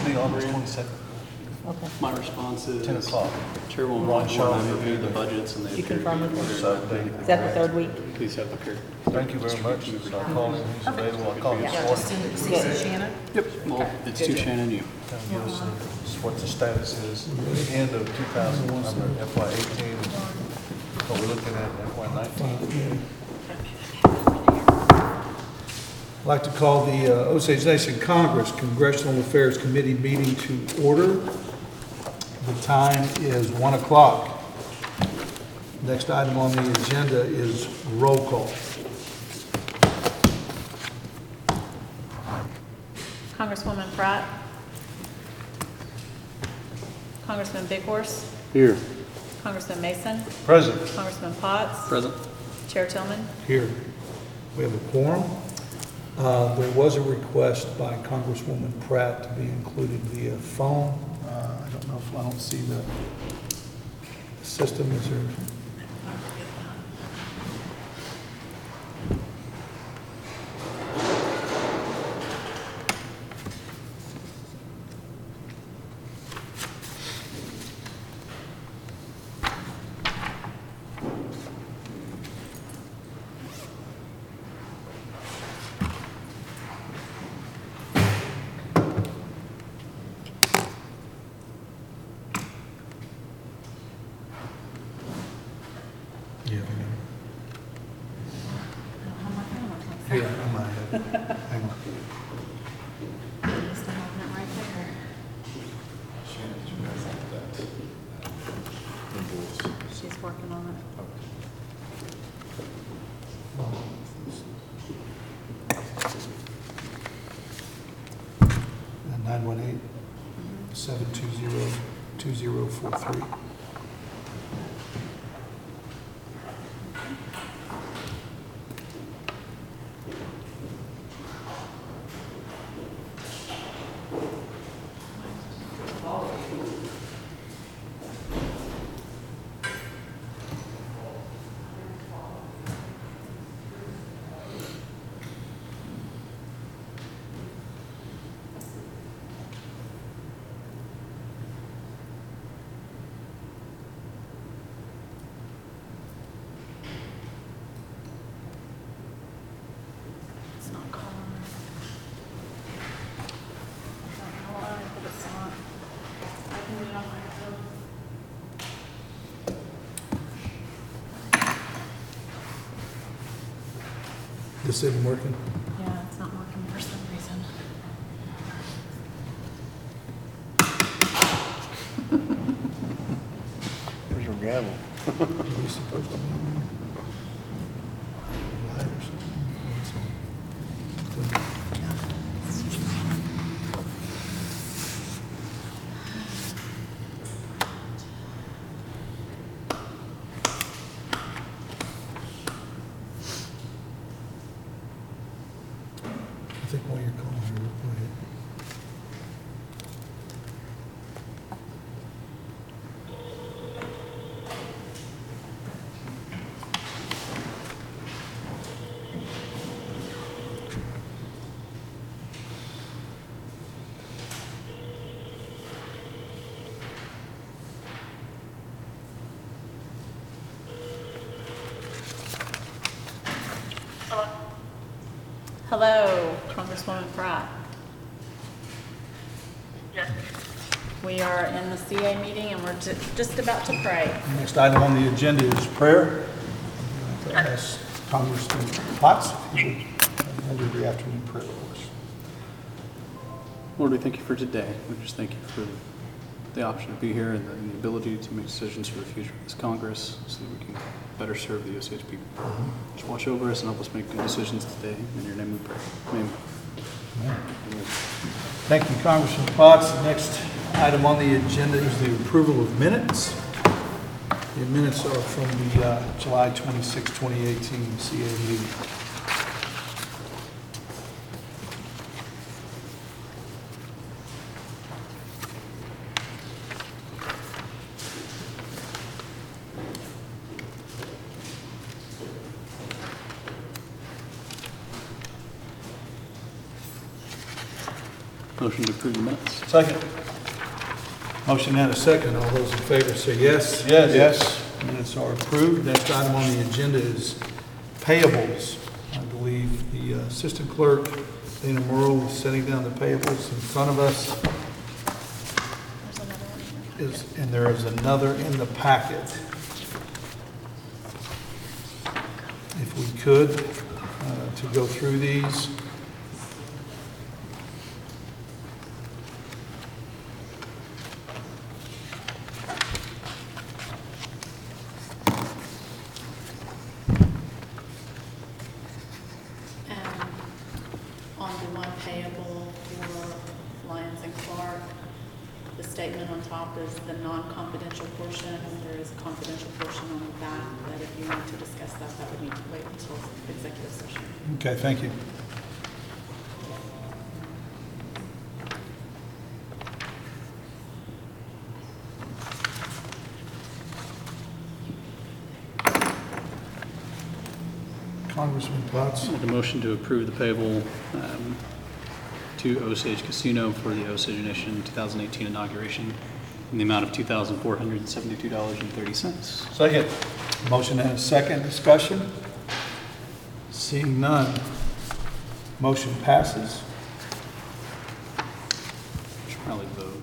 be August 22nd, Okay. My response is 10 o'clock. Chairwoman Ron Washburn Shaw and I reviewed reviewed the the- budgets and they You appear to confirm be with me? ordered. Is that the third week? Please have the clear. Thank you very much. So I called him, he's available. I called him Yeah. this morning. Good. Shannon? Yep, well, it's Good to deal. Shannon, you. Kind of give us what the status is, the end of 2001, FY 18, what we're looking at in FY 19. I'd like to call the Osage Nation Congress Congressional Affairs Committee meeting to order. The time is 1 o'clock. Next item on the agenda is roll call. Congresswoman Pratt. Congressman Bighorse. Here. Congressman Mason. President, Congressman Potts. Present. Chair Tillman. Here, we have a quorum. There was a request by Congresswoman Pratt to be included via phone. I don't know if, I don't see the system, is there? Yeah, Here, I might have it. Hang on. She's working on it. And 918-720-2043. It's not calling. I don't know why, but it's not. I can do it on my phone. This isn't working? Yeah, it's not working for some reason. where's your gavel? Are we supposed to be live or something? I think while you're calling her, go ahead. Hello, Congresswoman Pratt. Yes. We are in the CA meeting and we're just about to pray. Next item on the agenda is prayer. I'd like to ask Congressman Potts if he would render the afternoon prayer for us. Lord, we thank you for today. We just thank you for the option to be here and the ability to make decisions for the future of this Congress so that we can better serve the Osage people. Just watch over us and help us make good decisions today. In your name we pray. Amen. Thank you, Congressman Potts. The next item on the agenda is the approval of minutes. The minutes are from the July 26, 2018 CA meeting. Motion to approve the minutes. Second. Motion and a second. All those in favor say yes. Yes. Yes. Minutes are approved. Next item on the agenda is payables. I believe the assistant clerk, Dana Merle, is setting down the payables in front of us. There's another one. And there is another in the packet. If we could, to go through these. On the one payable for Lyons and Clark, the statement on top is the non-confidential portion, and there is a confidential portion on the back, that if you want to discuss that, that would need to wait until executive session. Okay, thank you. Congressman Potts. Make a motion to approve the payable to Osage Casino for the Osage Nation 2018 inauguration in the amount of $2,472.30. Second. Motion and a second. Discussion? Seeing none. Motion passes. Should probably vote.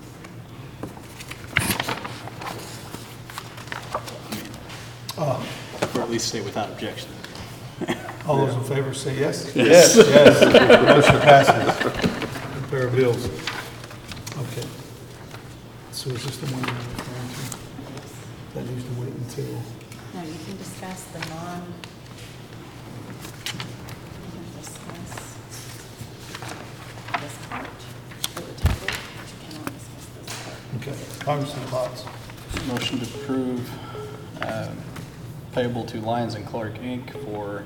Or at least say without objection. All those in favor say yes? Yes. Yes. Motion passes. Pair of bills. Okay. So is this the one you're referring to? That needs to wait until, Now, you can discuss the you can discuss this part for the table, but you cannot discuss this part. okay. Congressman Potts. Motion to approve payable to Lyons and Clark, Inc. for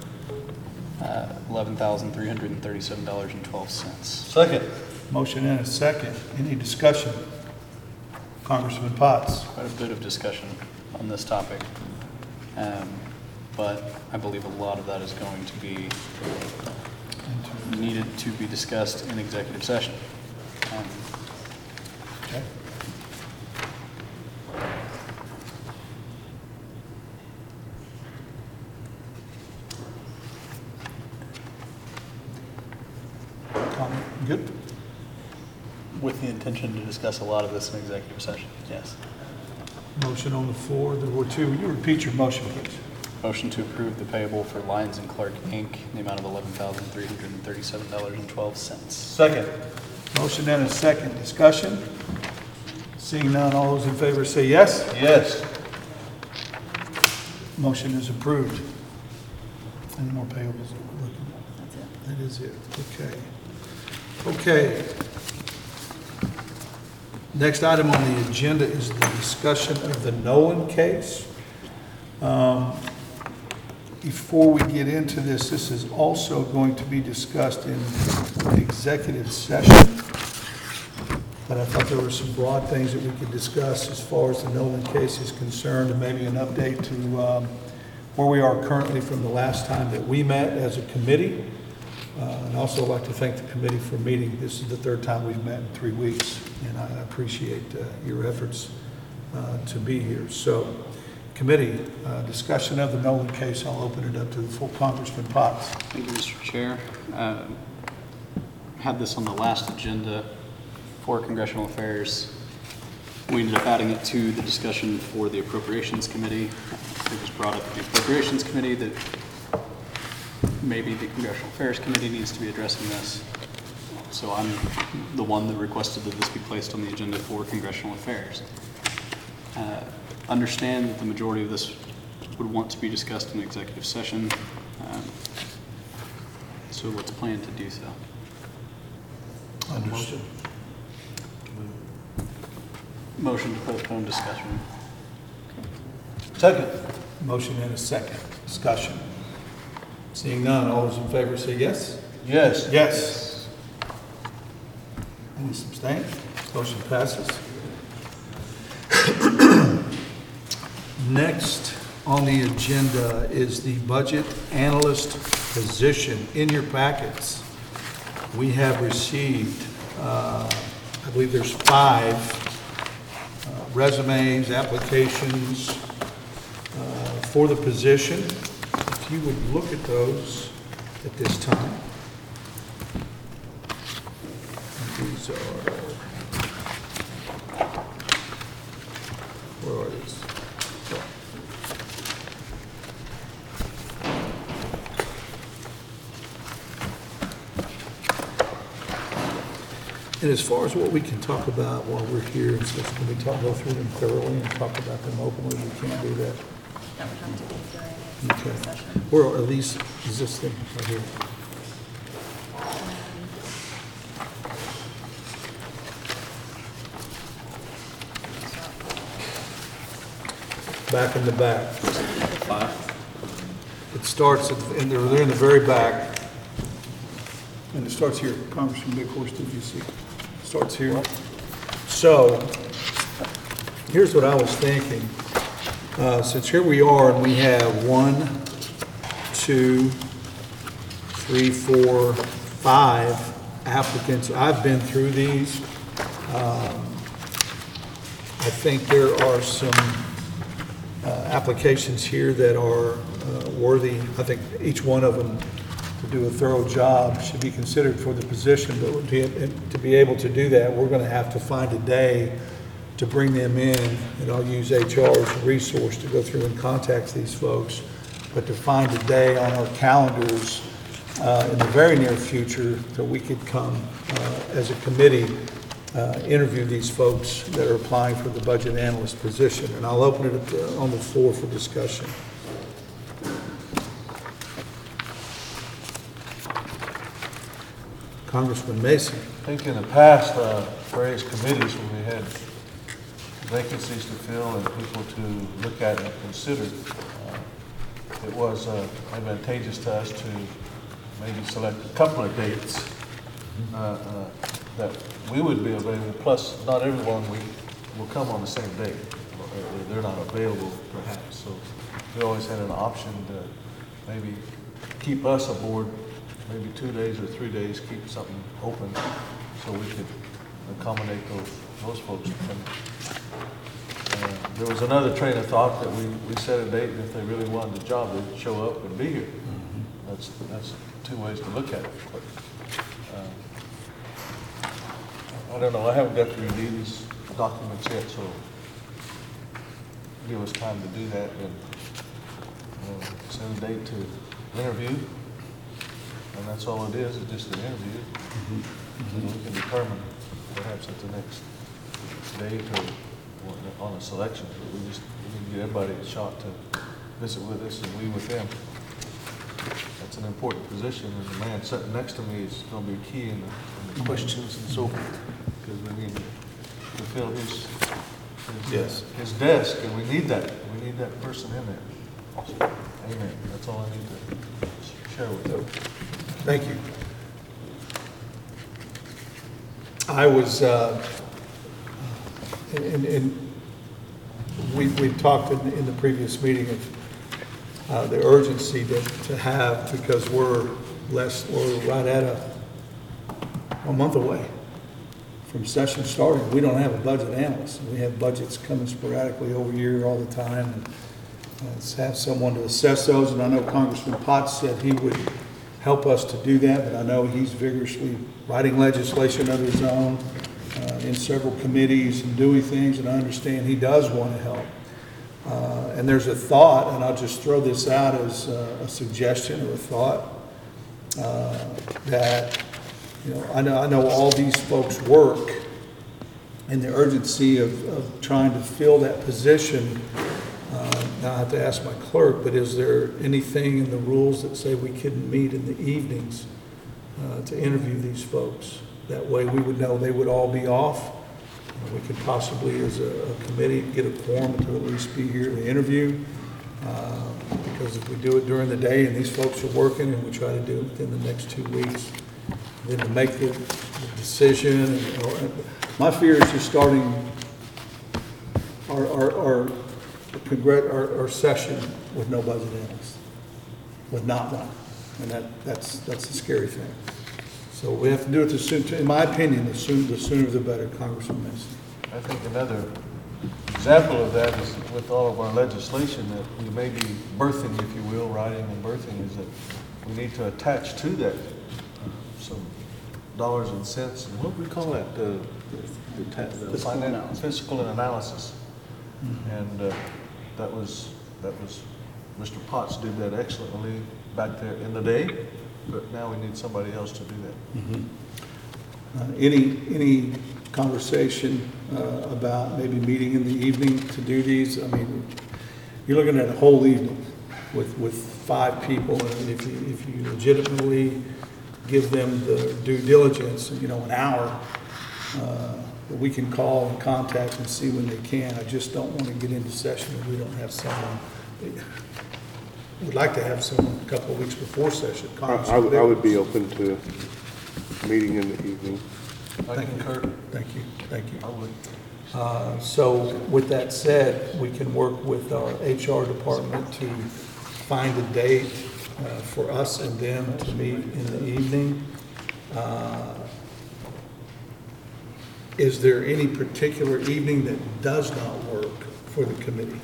$11,337.12. Second. Motion and a second. Any discussion? Congressman Potts. Quite a bit of discussion on this topic, but I believe a lot of that is going to be needed to be discussed in executive session. Okay. Comment? Good? With the intention to discuss a lot of this in executive session, yes. Motion on the floor. There were two. Will you repeat your motion, please? Motion to approve the payable for Lyons and Clark, Inc., in the amount of $11,337.12. Second. Motion and a second. Discussion? Seeing none, all those in favor say yes. Yes. Motion is approved. Any more payables that we're looking at? That's it. That is it. Okay. Okay. Next item on the agenda is the discussion of the Nolan case. Before we get into this, this is also going to be discussed in executive session. But I thought there were some broad things that we could discuss as far as the Nolan case is concerned, and maybe an update to where we are currently from the last time that we met as a committee. And also I'd like to thank the committee for meeting. This is the third time we've met in 3 weeks, and I appreciate your efforts to be here. So, committee, discussion of the Nolan case. I'll open it up to the full Congressman Potts. Thank you, Mr. Chair. Had this on the last agenda for Congressional Affairs. We ended up adding it to the discussion for the Appropriations Committee. It was brought up at the Appropriations Committee that maybe the Congressional Affairs Committee needs to be addressing this. So I'm the one that requested that this be placed on the agenda for Congressional Affairs. Understand that the majority of this would want to be discussed in executive session. So let's plan to do so. Understood. Motion to postpone discussion. Second. Motion and a second. Discussion. Seeing none, all those in favor say yes? Yes. Yes. Any abstain? Motion passes. Next on the agenda is the budget analyst position. In your packets, we have received I believe there's 5 resumes, applications for the position. If you would look at those at this time. These are, where are these? And as far as what we can talk about while we're here and stuff, can we go through them thoroughly and talk about them openly? We can't do that. That would have to be during Okay. executive session. Where are these? Is this thing right here? Back in the back. 5. It starts, and they're in the very back. And it starts here. Congressman Big Horse, did you see? Starts here. So, here's what I was thinking. Since here we are, and we have 1, 2, 3, 4, 5 applicants. I've been through these. I think there are some applications here that are worthy. I think each one of them, to do a thorough job, should be considered for the position. But to be able to do that, we're going to have to find a day to bring them in, and I'll use HR as a resource to go through and contact these folks. But to find a day on our calendars in the very near future that we could come as a committee, interview these folks that are applying for the budget analyst position. And I'll open it on the floor for discussion. Congressman Mason. I think in the past, various committees, when we had vacancies to fill and people to look at and consider, it was advantageous to us to maybe select a couple of dates that we would be available, plus not everyone will come on the same day. They're not available perhaps, so we always had an option to maybe keep us aboard, maybe 2 days or 3 days, keep something open so we could accommodate those folks to come. There was another train of thought that we set a date, and if they really wanted the job, they'd show up and be here. That's 2 ways to look at it. But, I don't know, I haven't got to review these documents yet, so give us time to do that and send a date to interview. And that's all it is, it's just an interview. And we can determine perhaps at the next date or on a selection. But we need to get everybody a shot to visit with us and we with them. That's an important position, and the man sitting next to me is going to be key in the questions and so forth, because we need to fill his desk, and we need that. We need that person in there. So, amen. That's all I need to share with you. Thank you. I was, and we talked in the previous meeting of the urgency to have, because we're right at a month away from session starting. We don't have a budget analyst. We have budgets coming sporadically over here all the time, and let's have someone to assess those. And I know Congressman Potts said he would help us to do that, but I know he's vigorously writing legislation of his own in several committees and doing things, and I understand he does want to help. And there's a thought, and I'll just throw this out as a suggestion or a thought, that, you know, I know all these folks work, and the urgency of trying to fill that position. Now I have to ask my clerk, but is there anything in the rules that say we couldn't meet in the evenings to interview these folks? That way we would know they would all be off. We could possibly, as a committee, get a quorum to at least be here to interview. Because if we do it during the day and these folks are working, and we try to do it within the next 2 weeks, then to make the decision. My fear is just starting our session with no budget analyst, with not one, and that's a scary thing. So we have to do it the sooner, in my opinion, the sooner the better, Congressman Mason. I think another example of that is with all of our legislation that we may be birthing, if you will, writing and birthing, is that we need to attach to that some dollars and cents, and what do we call that? The Fiscal analysis. fiscal analysis. And that was, Mr. Potts did that excellently back there in the day, but now we need somebody else to do that. Any conversation about maybe meeting in the evening to do these? I mean, you're looking at a whole evening with 5 people, and if you legitimately give them the due diligence, an hour, that we can call and contact and see when they can. I just don't want to get into session if we don't have someone. We'd like to have someone a couple of weeks before session. I would be open to meeting in the evening. I concur. Thank you. I would. So with that said, we can work with our HR department to find a date for us and them to meet in the evening. Is there any particular evening that does not work for the committee?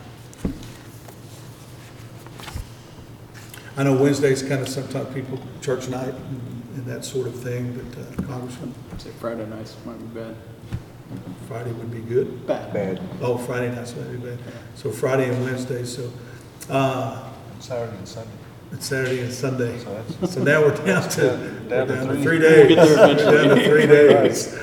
I know Wednesday's kind of sometimes people, church night and that sort of thing, but Congressman, I'd say Friday nights might be bad. Friday would be good. Bad. Oh, Friday nights might be bad. So Friday and Wednesday, so, Saturday and Sunday. it's Saturday and Sunday. So that's So now we're down to, Down to we're down to three. 3 days. We'll get there eventually. We're down to 3 days.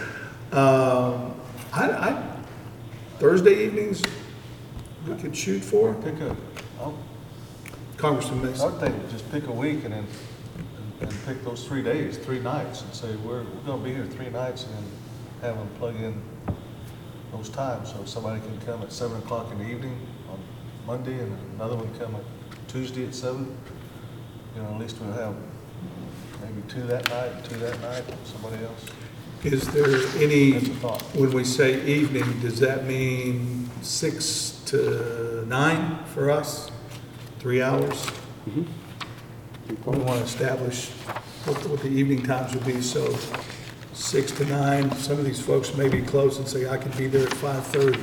Thursday evenings, we could shoot for. pick a, Congressman I Mason. would think just pick a week and then and pick those 3 days, 3 nights, and say we're going to be here 3 nights, and then have them plug in those times, so somebody can come at 7 o'clock in the evening on Monday, and another one come at Tuesday at 7. At least we'll have maybe 2 that night, and 2 that night, somebody else. Is there any, That's a thought. when we say evening, does that mean 6 to 9 for us? 3 hours? We want to establish what the evening times will be, so 6 to 9. Some of these folks may be close and say, I can be there at 5:30.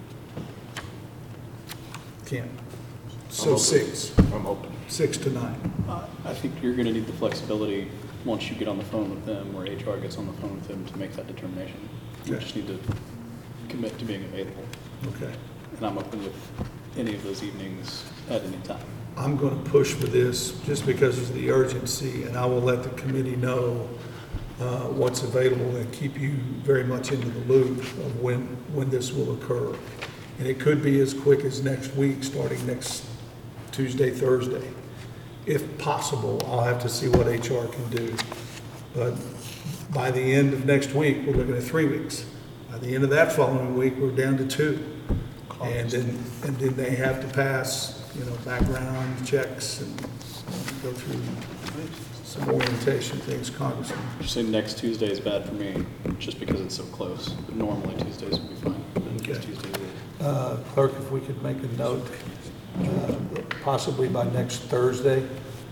Can't. So 6, I'm open. 6 to 9. I think you're going to need the flexibility once you get on the phone with them, or HR gets on the phone with them to make that determination. You Okay. just need to commit to being available. Okay. And I'm open with any of those evenings at any time. I'm going to push for this just because of the urgency, and I will let the committee know what's available and keep you very much into the loop of when this will occur. And it could be as quick as next week, starting next Tuesday, Thursday. If possible, I'll have to see what HR can do. But by the end of next week, we're looking at 3 weeks. By the end of that following week, we're down to 2. And then they have to pass, background checks and go through some orientation things, Congressman. Just say next Tuesday is bad for me, just because it's so close. But normally Tuesdays would be fine. But Okay. next Tuesday is Clerk, if we could make a note, possibly by next Thursday.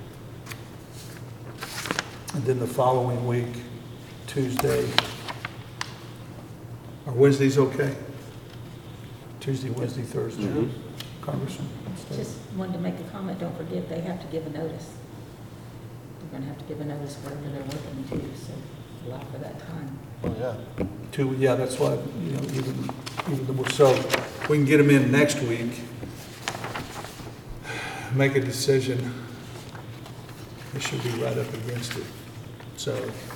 And then the following week, Tuesday, or Wednesday's okay? Tuesday, Wednesday, Thursday. Congressman? Just wanted to make a comment, don't forget, they have to give a notice. They're gonna have to give a notice wherever they're working too, so allow for that time. Oh, yeah. 2, yeah, that's why, so we can get them in next week, make a decision. They should be right up against it. So,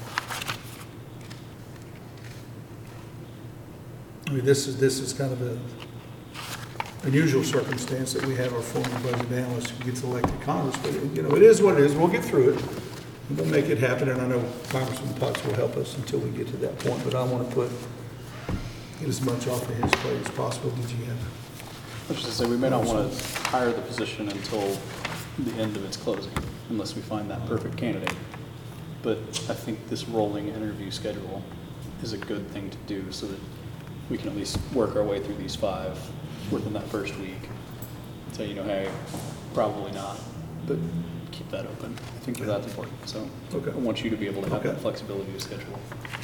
this is kind of a unusual circumstance that we have our former budget analyst who gets elected to Congress, but it is what it is. We'll get through it. And we'll make it happen, and I know Congressman Potts will help us until we get to that point, but I want to get as much off of his plate as possible. Did you have? I was just gonna say, we may not want to hire the position until the end of its closing, unless we find that perfect candidate. But I think this rolling interview schedule is a good thing to do, so that we can at least work our way through these 5 within that first week. So, hey, probably not, but keep that open. I think that's important, so Okay. I want you to be able to have Okay. that flexibility to schedule.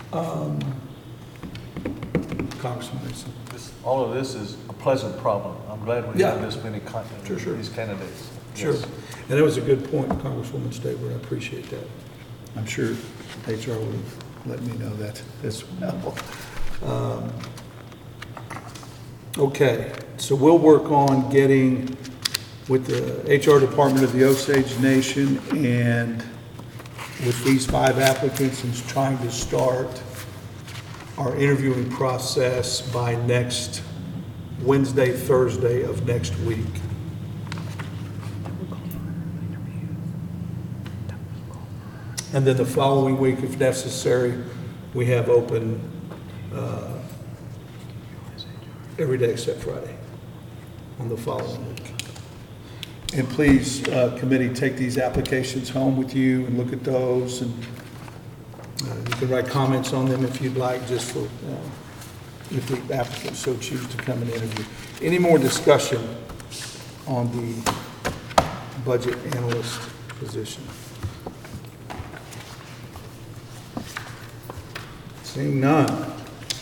Congressman Mason. All of this is a pleasant problem. I'm glad we have Yeah. this many, Sure. these candidates. Sure. Yes. And that was a good point, Congresswoman Stabler. I appreciate that. I'm sure HR would have let me know that as well. Okay, so we'll work on getting with the HR department of the Osage Nation and with these 5 applicants and trying to start our interviewing process by next Wednesday, Thursday of next week. And then the following week, if necessary, we have open every day except Friday on the following week. And please, committee, take these applications home with you and look at those. And you can write comments on them if you'd like, just for, if the applicants so choose to come and interview. Any more discussion on the budget analyst position? Seeing none.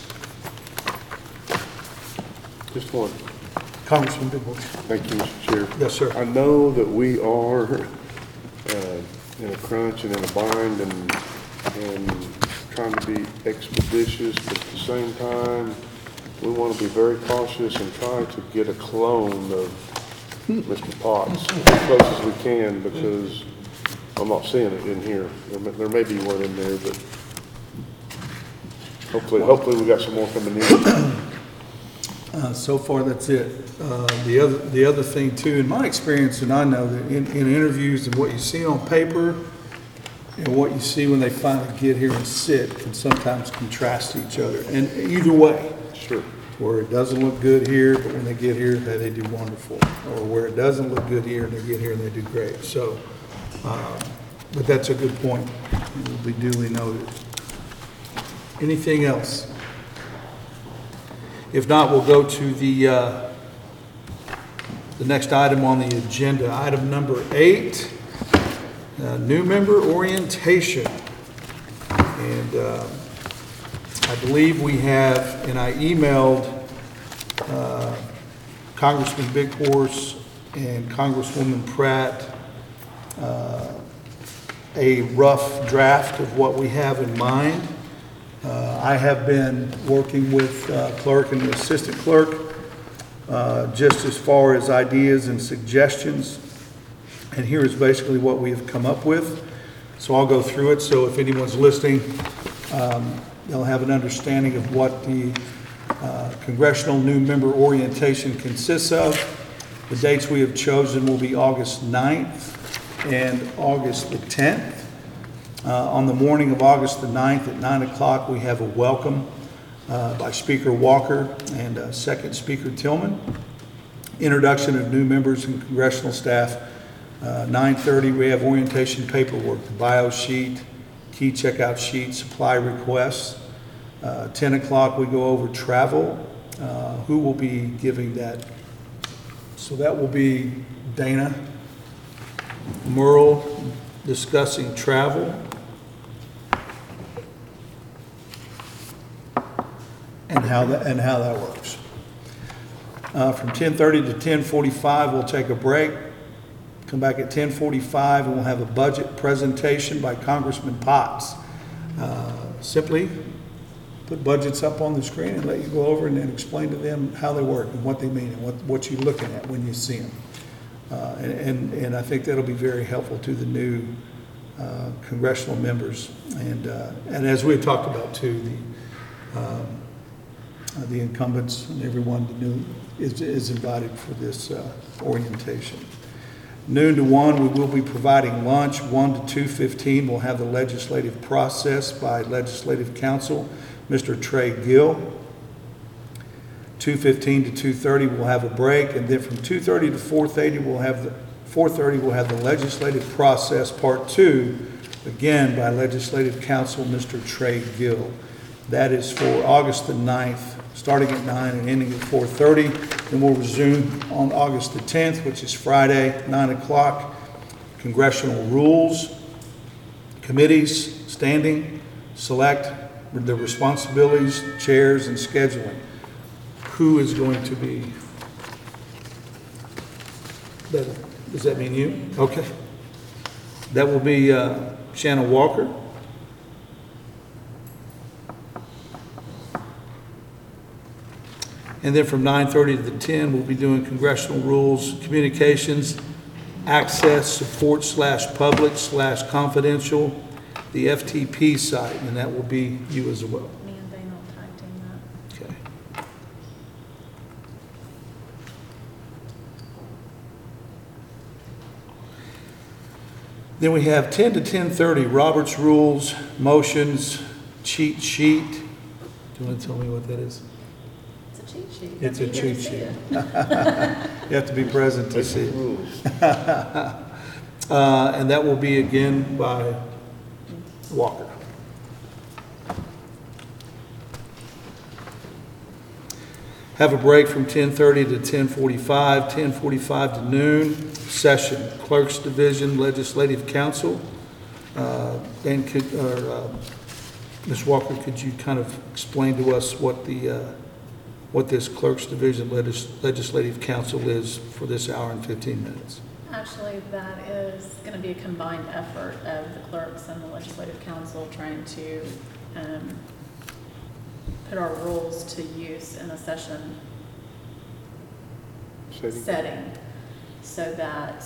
Just one. Congressman Bidwell. Thank you, Mr. Chair. Yes, sir. I know that we are in a crunch and in a bind and trying to be expeditious, but at the same time, we want to be very cautious and try to get a clone of Mr. Potts as close as we can, because I'm not seeing it in here. There may be one in there, but hopefully we got some more coming in. So far, that's it. The other thing too, in my experience, and I know that in interviews and what you see on paper and what you see when they finally get here and sit can sometimes contrast each other. And either way, Sure. where it doesn't look good here, but when they get here, they do wonderful. Or where it doesn't look good here and they get here and they do great. So, but that's a good point. It will be duly noted. Anything else? If not, we'll go to the next item on the agenda. Item number 8, new member orientation. And I believe we have, and I emailed Congressman Big Horse and Congresswoman Pratt a rough draft of what we have in mind. I have been working with clerk and the assistant clerk just as far as ideas and suggestions. And here is basically what we have come up with. So I'll go through it. So if anyone's listening, they'll have an understanding of what the congressional new member orientation consists of. The dates we have chosen will be August 9th and August the 10th. On the morning of August the 9th at 9 o'clock, we have a welcome by Speaker Walker and Second Speaker Tillman. Introduction of new members and congressional staff. 9:30, we have orientation paperwork, the bio sheet, key checkout sheet, supply requests. 10 o'clock, we go over travel. Who will be giving that? So that will be Dana Merle discussing travel. And how that works. From 10:30 to 10:45, we'll take a break. Come back at 10:45, and we'll have a budget presentation by Congressman Potts. Simply put budgets up on the screen and let you go over and then explain to them how they work and what they mean and what you're looking at when you see them. And I think that'll be very helpful to the new congressional members. And as we talked about too, the incumbents and everyone new is invited for this orientation. Noon to 1, we will be providing lunch. 1 to 2:15, we'll have the legislative process by Legislative Counsel, Mr. Trey Gill. 2:15 to 2:30, we'll have a break, and then from 2:30 to 4:30, we'll have the legislative process Part 2, again by Legislative Counsel, Mr. Trey Gill. That is for August the 9th, starting at 9 and ending at 4:30. Then we'll resume on August the 10th, which is Friday, 9 o'clock. congressional rules, committees, standing, select the responsibilities, chairs, and scheduling. Who is going to be? Does that mean you? Okay. That will be Shannon Walker. And then from 9:30 to 10, we'll be doing congressional rules, communications, access, support /public /confidential, the FTP site, and that will be you as well. Me and Dana will tag team that. Okay. Then we have 10 to 10:30, Robert's Rules, motions, cheat sheet. Do you want to tell me what that is? It's a cheat sheet. It's You a get to cheat see sheet. it. You have to be present to That's see the it. rules. And that will be again by Walker. Have a break from 10:30 to 10:45, 10:45 to noon, session, Clerk's Division, Legislative Council. And Ms. Walker, could you kind of explain to us what this Clerk's Division Legislative Council is for this hour and 15 minutes? Actually, that is going to be a combined effort of the clerks and the legislative council trying to put our rules to use in a session setting so that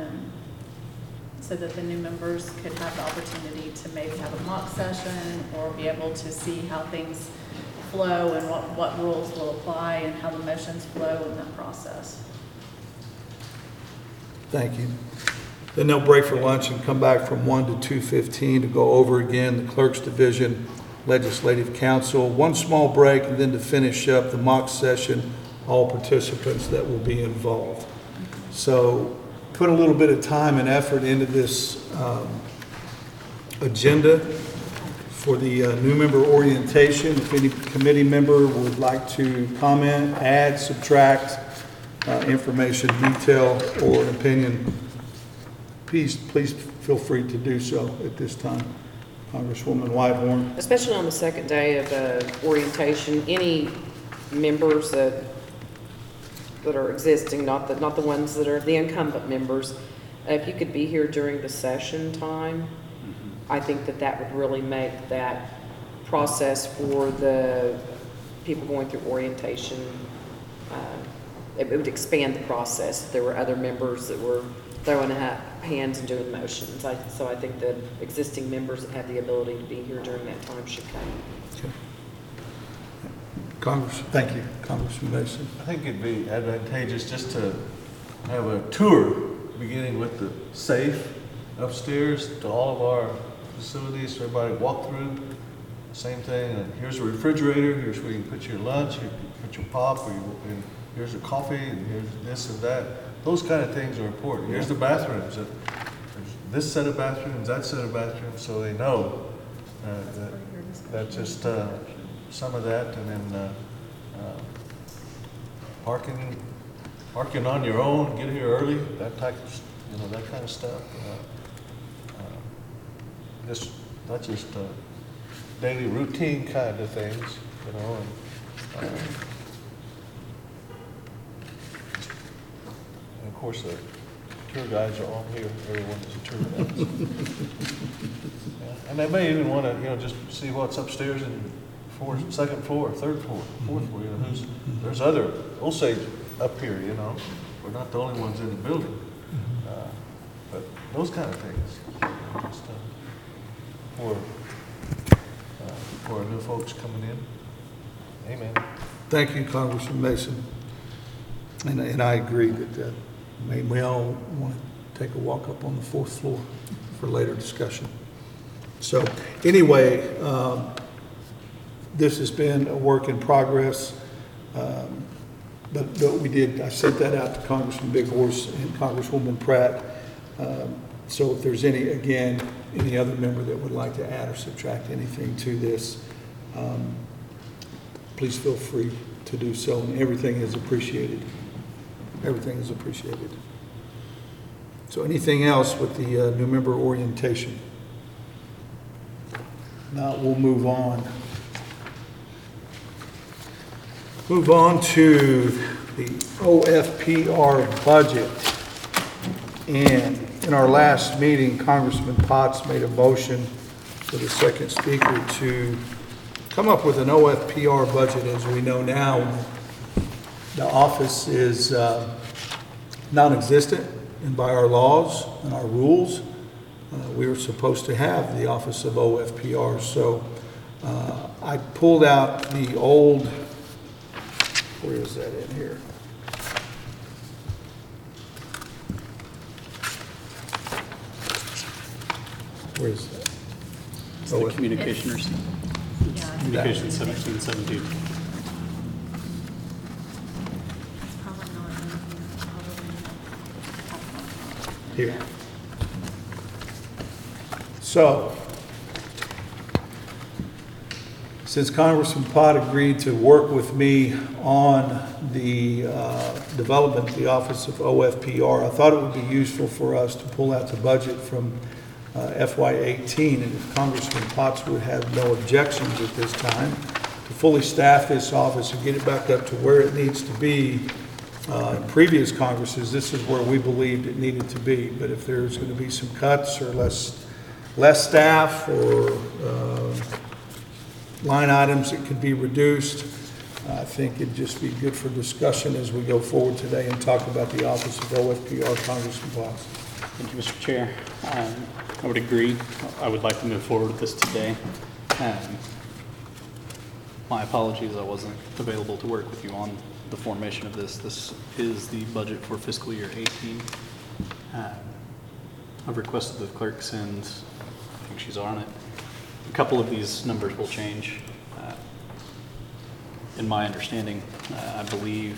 the new members could have the opportunity to maybe have a mock session or be able to see how things flow and what rules will apply and how the motions flow in that process. Thank you. Then they'll break for lunch and come back from 1 to 2:15 to go over again the Clerk's Division, Legislative Council. One small break, and then to finish up the mock session, all participants that will be involved. So put a little bit of time and effort into this agenda for the new member orientation. If any committee member would like to comment, add, subtract, information, detail, or opinion, please feel free to do so at this time. Congresswoman Whitehorn. Especially on the second day of orientation, any members that are existing, not the ones that are the incumbent members, if you could be here during the session time, I think that would really make that process for the people going through orientation, it would expand the process if there were other members that were throwing hands and doing motions. So I think that existing members that have the ability to be here during that time should come. Okay. Thank you, Congressman Mason. I think it'd be advantageous just to have a tour, beginning with the safe upstairs to all of our facilities, so everybody walk through. Same thing, and here's a refrigerator, here's where you can put your lunch, you can put your pop, and here's a coffee, and here's this and that. Those kind of things are important. Here's the bathrooms. There's this set of bathrooms, that set of bathrooms, so they know that's just some of that, and then parking on your own, get here early, that type of, that kind of stuff. Not just daily routine kind of things, and of course, the tour guides are all here. Everyone is a tour guide. Yeah. And they may even want to, just see what's upstairs and second floor, third floor, fourth floor. There's other Osage up here. We're not the only ones in the building. But those kind of things, just for our new folks coming in. Amen. Thank you, Congressman Mason. And I agree that we all want to take a walk up on the fourth floor for later discussion. So anyway, this has been a work in progress. But I sent that out to Congressman Big Horse and Congresswoman Pratt. So if there's any other member that would like to add or subtract anything to this, please feel free to do so, and everything is appreciated. Everything is appreciated. So anything else with the new member orientation? Now we'll move on. Move on to the OFPR budget. And in our last meeting, Congressman Potts made a motion for the second speaker to come up with an OFPR budget. As we know now, the office is non-existent, and by our laws and our rules, we were supposed to have the office of OFPR. So I pulled out the old, where is that in here? Where is that? It's the communications, Yeah, communications 1717. probably not in here. Here. So, since Congressman Pott agreed to work with me on the development of the Office of OFPR, I thought it would be useful for us to pull out the budget from FY18, and if Congressman Potts would have no objections at this time, to fully staff this office and get it back up to where it needs to be. In previous Congresses, this is where we believed it needed to be, but if there's going to be some cuts or less staff or line items that could be reduced, I think it'd just be good for discussion as we go forward today and talk about the Office of OFPR, Congressman Potts. Thank you, Mr. Chair. I would agree. I would like to move forward with this today. My apologies, I wasn't available to work with you on the formation of this. This is the budget for fiscal year 18. I've requested the clerk send, I think she's on it, a couple of these numbers will change. In my understanding, I believe,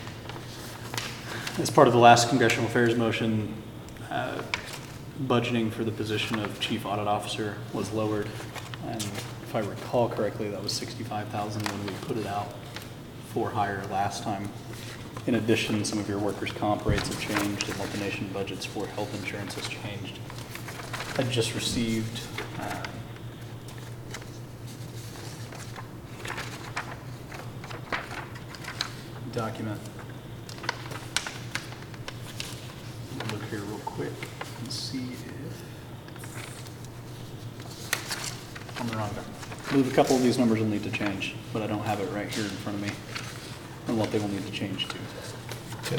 as part of the last Congressional Affairs motion, budgeting for the position of Chief Audit Officer was lowered. And if I recall correctly, that was $65,000 when we put it out for hire last time. In addition, some of your workers' comp rates have changed and what the nation budgets for health insurance has changed. I just received document. I'll look here real quick and see if I'm wrong. I believe a couple of these numbers will need to change, but I don't have it right here in front of me and what they will need to change to. Okay.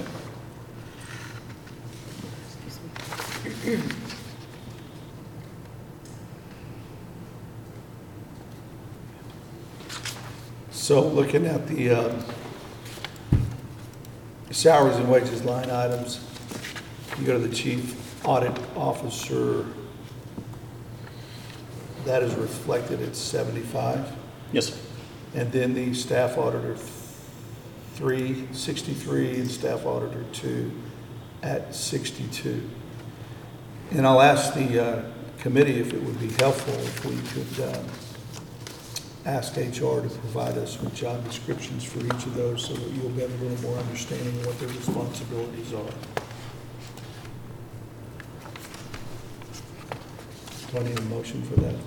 So looking at the salaries and wages line items, you go to the Chief Audit Officer, that is reflected at 75. Yes, sir. And then the Staff Auditor 3, 63, and Staff Auditor 2 at 62. And I'll ask the committee if it would be helpful if we could ask HR to provide us with job descriptions for each of those so that you'll get a little more understanding of what their responsibilities are. Do I need a motion for that?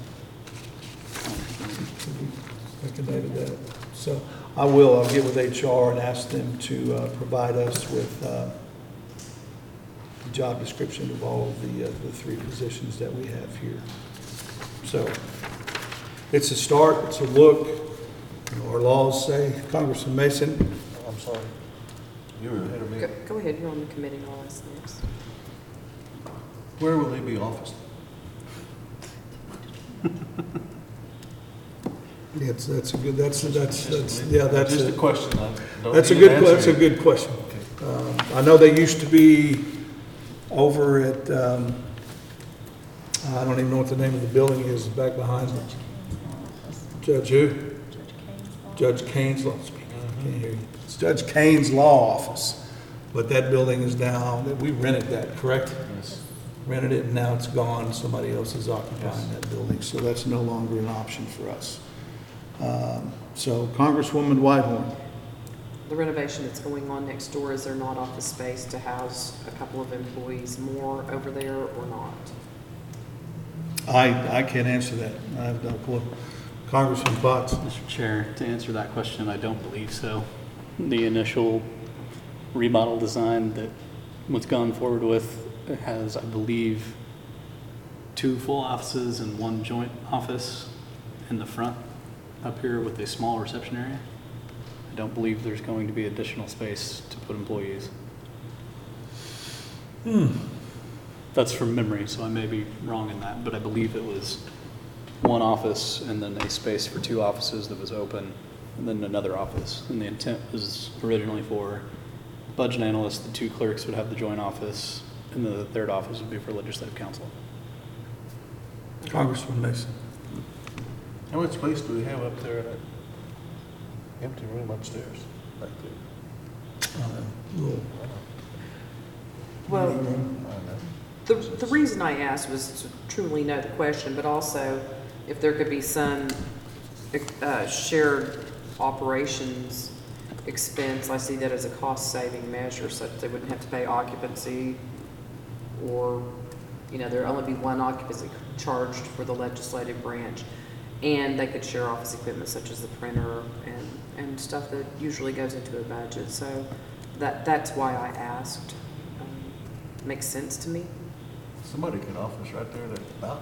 Make a note of that. So I'll get with HR and ask them to provide us with the job description of all of the three positions that we have here. So it's a start, it's a look. You know, our laws say, Congressman Mason. I'm sorry. You were ahead of me. Go ahead, you're on the committee, I'll ask next. Where will they be officed? Yeah, that's a good, that's, yeah, that's Just a question. I don't That's a need an good, answer that's a yet. good question. Okay. I know they used to be over at, I don't even know what the name of the building is, back behind Judge who? Judge Kane's Law. Can't hear you. It's Judge Kane's Law Office, but that building is now, we rented that, correct? Yes. Rented it and now it's gone, somebody else is occupying Yes. that building, so that's no longer an option for us. So Congresswoman Whitehorn. the renovation that's going on next door, is there not office space to house a couple of employees more over there or not? I can't answer that. I have no clue. Congressman Potts? Mr. Chair, to answer that question, I don't believe so. The initial remodel design that was gone forward with has, I believe, 2 full offices and 1 joint office in the front up here with a small reception area. I don't believe there's going to be additional space to put employees. That's from memory, so I may be wrong in that, but I believe it was 1 office and then a space for 2 offices that was open, and then another office. And the intent was originally for budget analysts, the 2 clerks would have the joint office, and the 3rd office would be for legislative council. Congressman Mason? How much space do we have up there in that empty room upstairs, back there? Well, I don't know. the reason I asked was to truly know the question, but also if there could be some shared operations expense. I see that as a cost-saving measure, such that they wouldn't have to pay occupancy, or, there'd only be 1 occupancy charged for the legislative branch, and they could share office equipment such as the printer and stuff that usually goes into a budget. So that's why I asked. Makes sense to me. Somebody can office right there that's about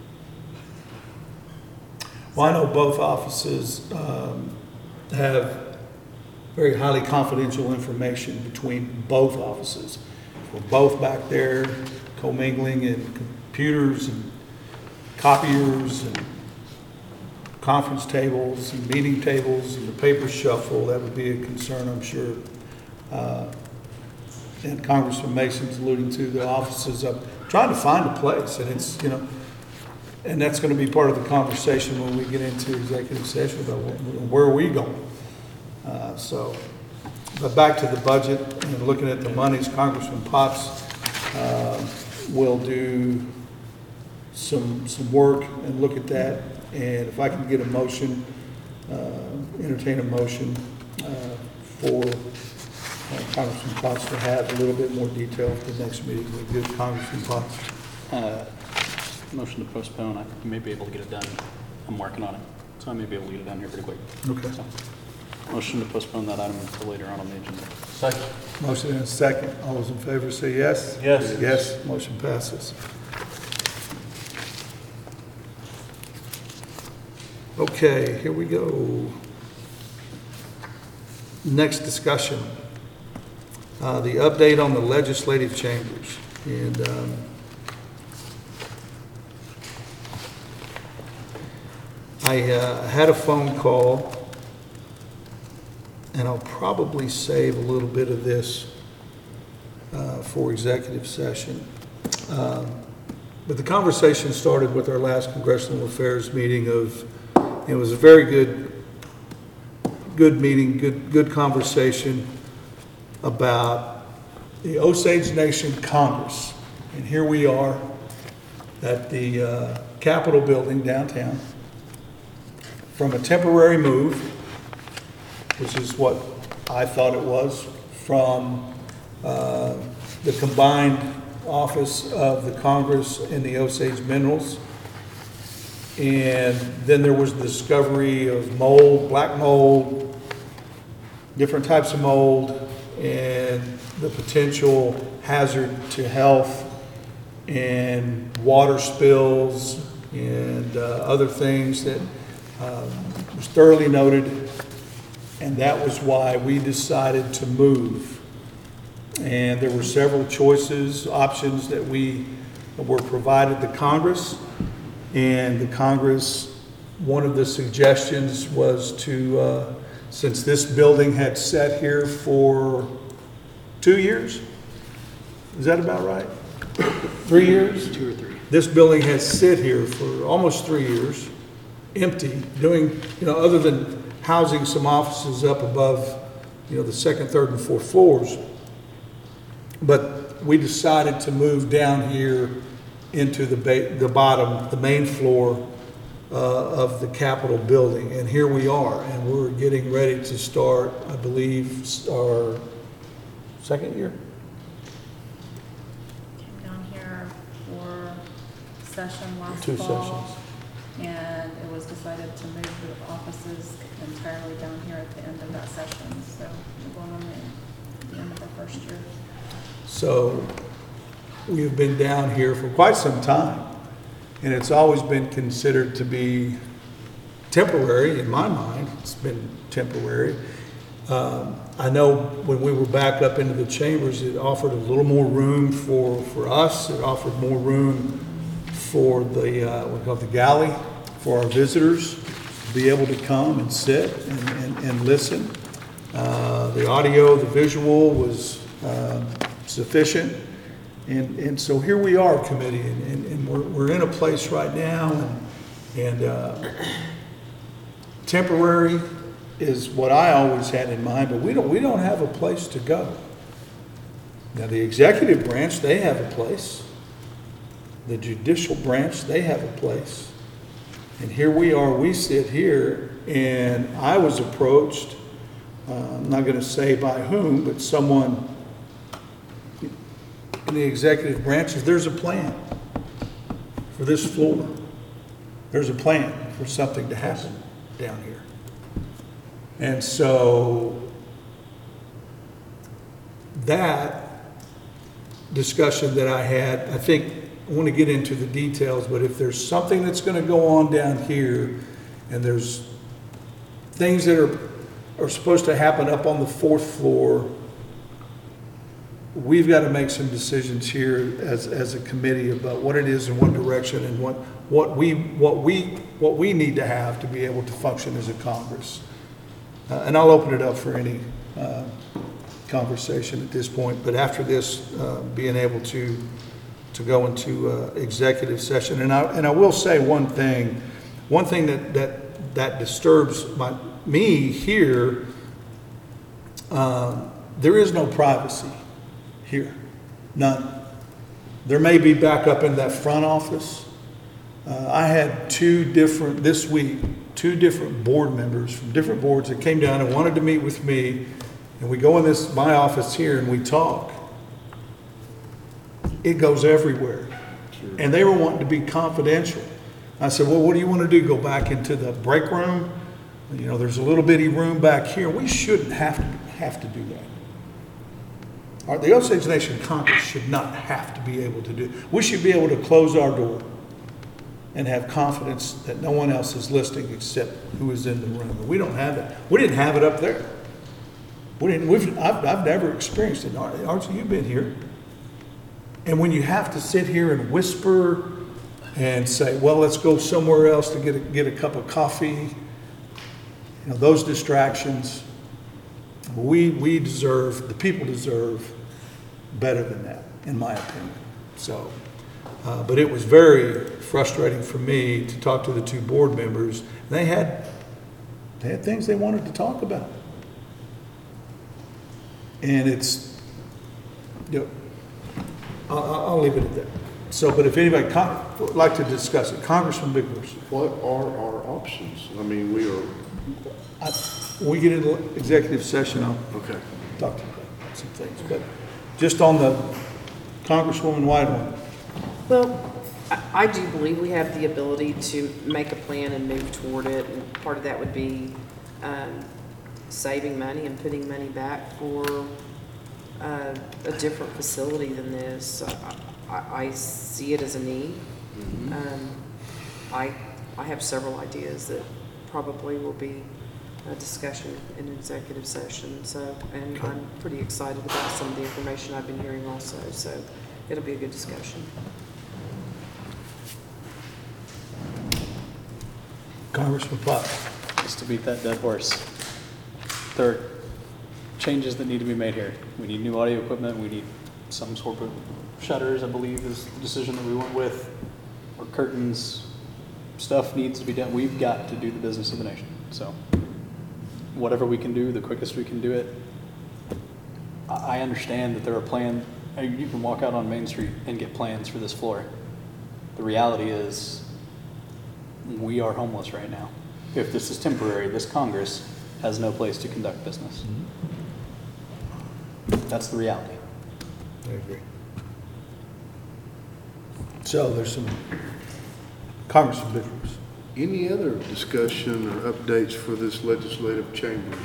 it. Well, I know both offices have very highly confidential information between both offices. We're both back there commingling in computers and copiers and conference tables and meeting tables and the paper shuffle. That would be a concern, I'm sure. And Congressman Mason's alluding to the offices up, trying to find a place, and it's, and that's going to be part of the conversation when we get into executive session about where are we going. But back to the budget and looking at the monies, Congressman Potts will do some work and look at that. And if I can get a motion, entertain a motion for Congressman Potts to have a little bit more detail at the next meeting. We'll give Congressman Potts. Motion to postpone, I may be able to get it done. I'm working on it, so I may be able to get it done here pretty quick. Okay. So, motion to postpone that item until later on the agenda. Second. Motion and a second. All those in favor say yes? Yes. Yes, motion passes. Okay, here we go. Next discussion. The update on the legislative chambers. And I had a phone call, and I'll probably save a little bit of this for executive session. But the conversation started with our last Congressional Affairs meeting it was a very good meeting, good conversation about the Osage Nation Congress. And here we are at the Capitol building downtown from a temporary move, which is what I thought it was, from the combined office of the Congress and the Osage Minerals. And then there was the discovery of mold, black mold, different types of mold, and the potential hazard to health and water spills and other things that was thoroughly noted. And that was why we decided to move. And there were several options that we were provided to Congress. And the Congress, one of the suggestions was to, since this building had sat here for 2 years, is that about right? 3 years? 2 or 3. This building has sit here for almost 3 years, empty, doing, other than housing some offices up above, the second, third, and fourth floors. But we decided to move down here into the bottom, the main floor of the Capitol building. And here we are, and we're getting ready to start, I believe, our second year? Came down here for session last Two fall. sessions. And it was decided to move the offices entirely down here at the end of that session. So we're going on the end of our first year. So we've been down here for quite some time, and it's always been considered to be temporary. In my mind, it's been temporary. I know when we were back up into the chambers, it offered a little more room for us. It offered more room for the, what we call the galley, for our visitors to be able to come and sit and listen. The audio, the visual was sufficient. And so here we are, committee, and we're in a place right now, and temporary is what I always had in mind, but we don't have a place to go. Now, the executive branch, they have a place. The judicial branch, they have a place. And here we are, we sit here, and I was approached, I'm not going to say by whom, but someone in the executive branches, there's a plan for this floor. There's a plan for something to happen down here. And so that discussion that I had, I think, I want to get into the details, but if there's something that's going to go on down here, and there's things that are supposed to happen up on the fourth floor, we've got to make some decisions here as a committee about what it is and what direction and what we need to have to be able to function as a Congress. And I'll open it up for any conversation at this point, but after this, being able to go into executive session. And I will say one thing that disturbs me here, there is no privacy here, none. There may be back up in that front office. I had this week, two different board members from different boards that came down and wanted to meet with me, and we go in my office here and we talk. It goes everywhere. And they were wanting to be confidential. I said, well, what do you want to do? Go back into the break room? You know, there's a little bitty room back here. We shouldn't have to do that. All right, the Osage Nation Congress should not have to be able to do it. We should be able to close our door and have confidence that no one else is listening except who is in the room. And we don't have it. We didn't have it up there. I've never experienced it. Archie, you've been here. And when you have to sit here and whisper and say, well, let's go somewhere else to get a cup of coffee, you know, those distractions, the people deserve better than that, in my opinion. So, but it was very frustrating for me to talk to the two board members. They had things they wanted to talk about. And it's, you know, I'll leave it at that. So, but if anybody would like to discuss it, Congressman Bighorst. What are our options? I mean, When we get into executive session, I'll okay. talk to you about some things. But just on the Congresswoman Whiteman. Well, I do believe we have the ability to make a plan and move toward it, and part of that would be saving money and putting money back for a different facility than this. I see it as a need. I have several ideas that probably will be a discussion in executive session. So, and I'm pretty excited about some of the information I've been hearing also. So, it'll be a good discussion. Congressman Pop. Just to beat that dead horse. There are changes that need to be made here. We need new audio equipment. We need some sort of shutters, I believe, is the decision that we went with. Or curtains. Stuff needs to be done. We've got to do the business of the nation. So whatever we can do, the quickest we can do it. I understand that there are plans. You can walk out on Main Street and get plans for this floor. The reality is We are homeless right now. If this is temporary, this Congress has no place to conduct business. That's the reality. I agree. So there's some Congress officials. Any other discussion or updates for this legislative chambers?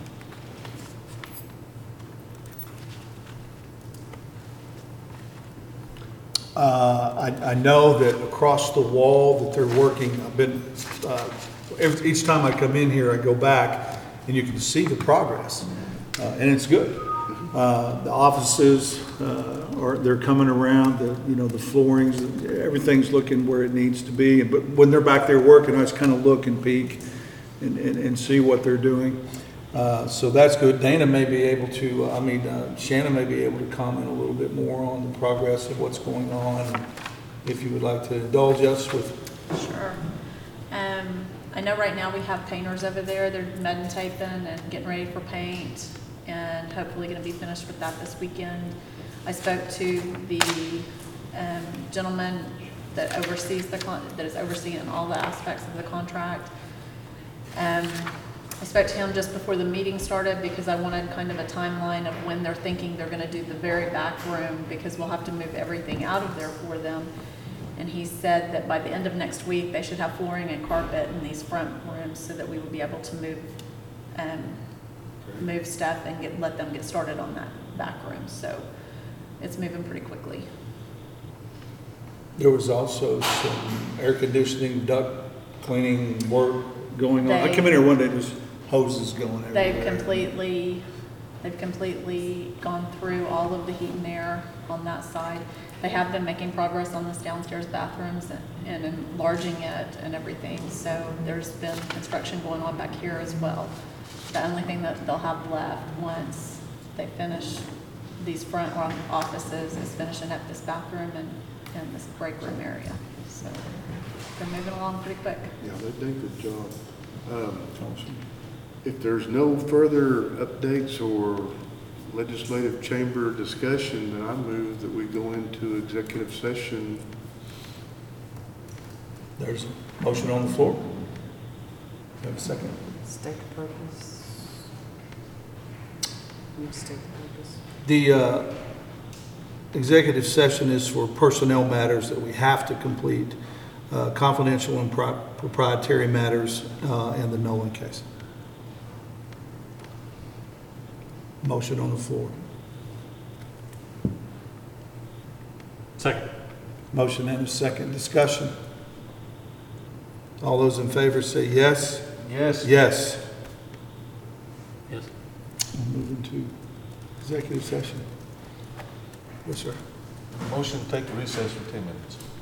I know that across the wall that they're working, I've been, each time I come in here, I go back and you can see the progress, and it's good. The offices, they're coming around, the floorings, everything's looking where it needs to be. But when they're back there working, I just kind of look and peek and see what they're doing. So that's good. Dana may be able to, Shannon may be able to comment a little bit more on the progress of what's going on. If you would like to indulge us with. Sure. I know right now we have painters over there. They're mud and taping and getting ready for paint, and hopefully going to be finished with that this weekend. I spoke to the gentleman that oversees that is overseeing all the aspects of the contract. I spoke to him just before the meeting started because I wanted kind of a timeline of when they're thinking they're going to do the very back room, because we'll have to move everything out of there for them. And he said that by the end of next week, they should have flooring and carpet in these front rooms so that we will be able to move stuff and let them get started on that back room. So it's moving pretty quickly. There was also some air conditioning, duct cleaning work going on. I come in here one day, there's hoses going everywhere. They've completely gone through all of the heat and air on that side. They have been making progress on this downstairs bathrooms and enlarging it and everything. So there's been construction going on back here as well. The only thing that they'll have left once they finish these front offices is finishing up this bathroom and this break room area. So they're moving along pretty quick. Yeah, they did a good job. If there's no further updates or legislative chamber discussion, then I move that we go into executive session. There's a motion on the floor. Have a second. State the purpose. You state the purpose. The executive session is for personnel matters that we have to complete, confidential and proprietary matters, and the Nolan case. Motion on the floor. Second. Motion and a second. Discussion. All those in favor say yes. Yes. Yes. Yes. We'll move into executive session. Yes, sir. Motion to take the recess for 10 minutes.